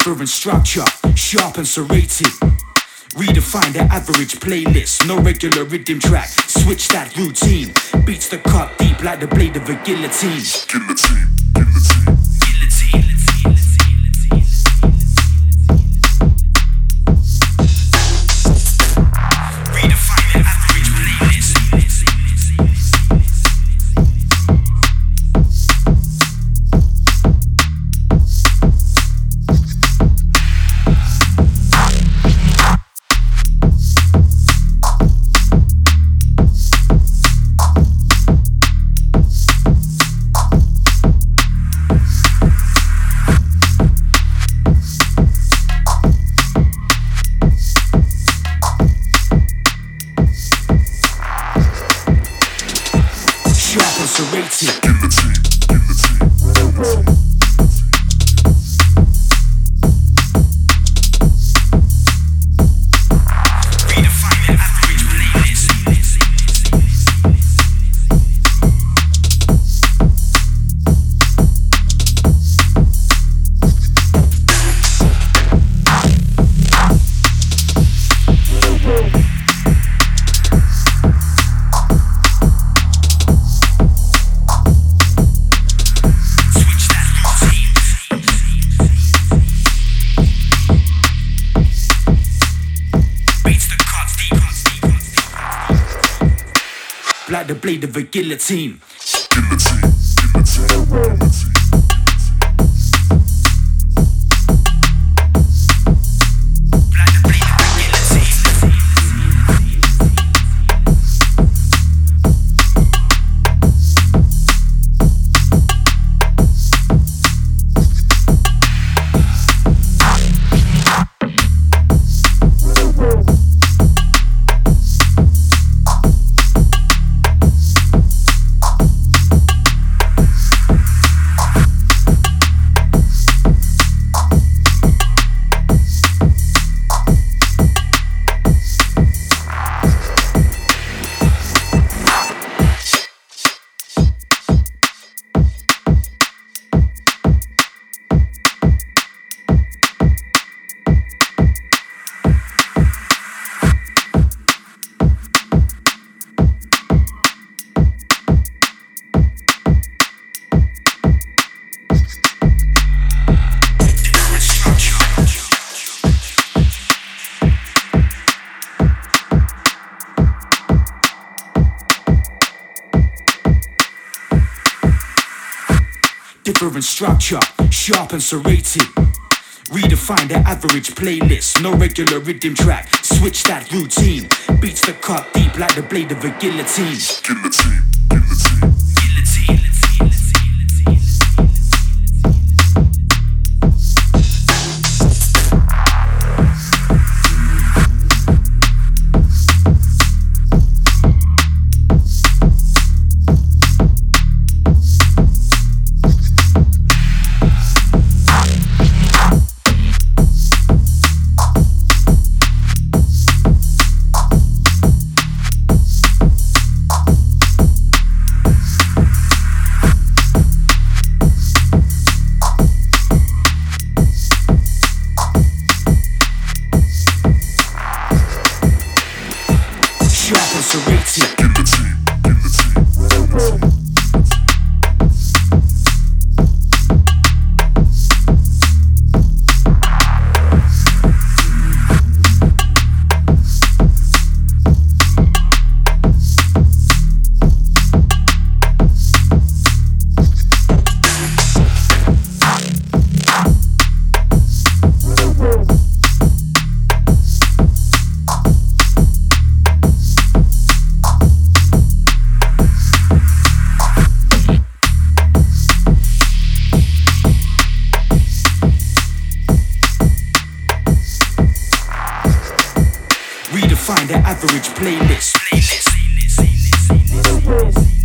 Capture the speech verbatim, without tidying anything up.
different structure, sharp and serrated. Redefine the average playlist, no regular rhythm track. Switch that routine. Beats the cut deep like the blade of a guillotine. Guillotine, guillotine, guillotine. Redefine the average playlist. Serrated. Guillotine, guillotine. Redefine the average playlist. Like the blade of a guillotine. Guillotine, guillotine, guillotine. Different structure, sharp and serrated. Redefine the average playlist, no regular rhythm track. Switch that routine. Beats the cut deep like the blade of a guillotine. Guillotine, guillotine, guillotine. Sharp and serrated. Guillotine, guillotine. Redefine the average playlist. playlist.